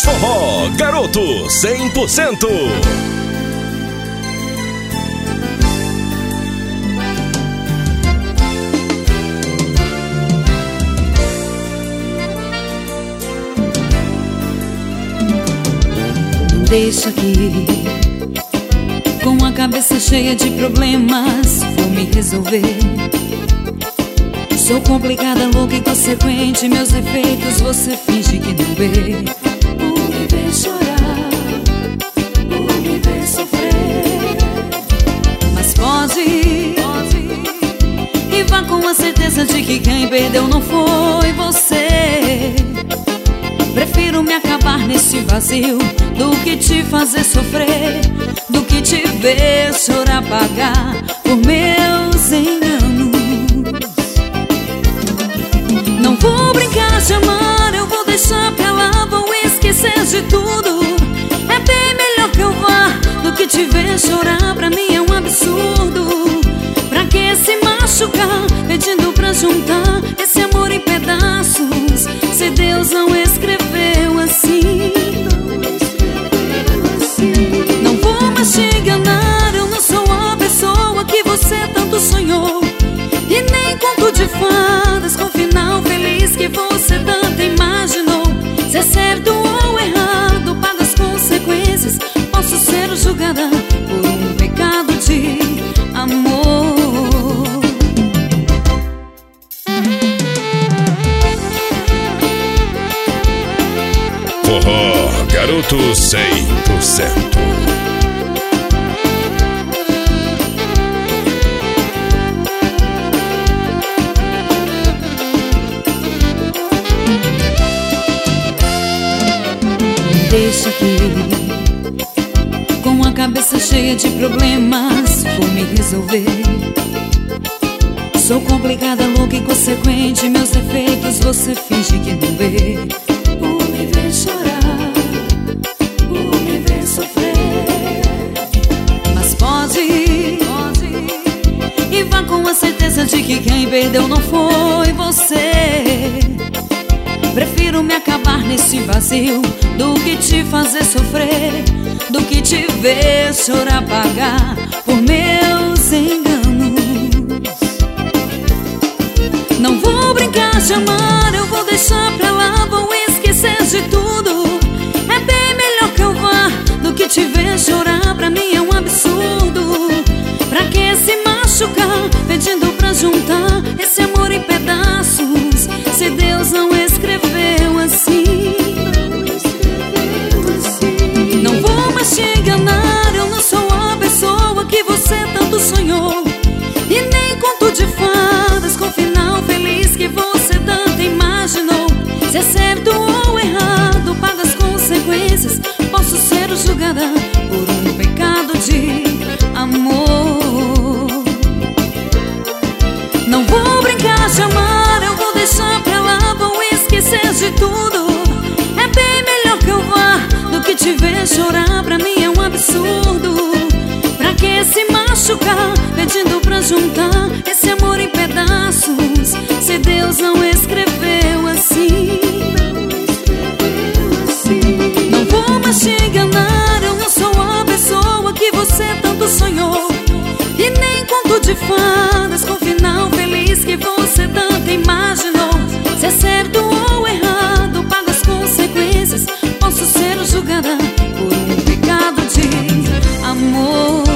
Forró Garoto 100%. Deixa aqui, com a cabeça cheia de problemas, vou me resolver. Sou complicada, louca, inconsequente, meus defeitos você finge que não vê. Por me ver chorar, por me ver sofrer. Mas pode e vá com a certeza de que quem perdeu não foi você. Prefiro me acabar nesse vazio do que te fazer sofrer, do que te ver chorar, pagar por meus enganos. Não vou brincar de amar, eu vou deixar pra lá, vou esquecer de tudo. É bem melhor que eu vá do que te ver chorar, pra mim é um absurdo. Pra que se machucar, pedindo pra juntar esse amor em pedaços, se Deus não escreveu assim. Não vou mais te enganar, eu não sou a pessoa que você tanto sonhou. E nem conto de fadas com final feliz que você tanto imaginou. Se é certo ou errado, pago as consequências. Posso ser julgada por um pecado de amor. Forró Garoto 100%. Deixa aqui, com a cabeça cheia de problemas, vou me resolver. Sou complicada, louca, inconsequente, meus defeitos você finge que não vê. Por me ver chorar, por me ver sofrer. Mas pode e vá com a certeza de que quem perdeu não foi você. Prefiro me acabar nesse vazio do que te fazer sofrer, do que te ver chorar, pagar por meus enganos. Não vou brincar de amar, eu vou deixar pra lá, vou esquecer de tudo. É bem melhor que eu vá do que te ver chorar, pra mim é um absurdo. Pra que se machucar, pedindo pra juntar esse amor em pedaços, se Deus não escreveu assim. Não vou mais te enganar, eu não sou a pessoa que você tanto sonhou. E nem conto de fadas com final feliz que você tanto imaginou. Se é certo ou errado, pago as consequências. Posso ser julgada por um pecado de amor. Não vou brincar de amar, eu vou deixar pra lá, vou esquecer de tudo. É bem melhor que eu vá do que te ver chorar, pra mim é um absurdo. Pra que se machucar, pedindo pra juntar esse amor em pedaços, se Deus não escreveu assim. Não vou mais te enganar, eu não sou a pessoa que você tanto sonhou. E nem conto de fadas com final feliz que você tanto imaginou. Se é certo ou errado, pago as consequências. Posso ser julgada por um pecado de amor.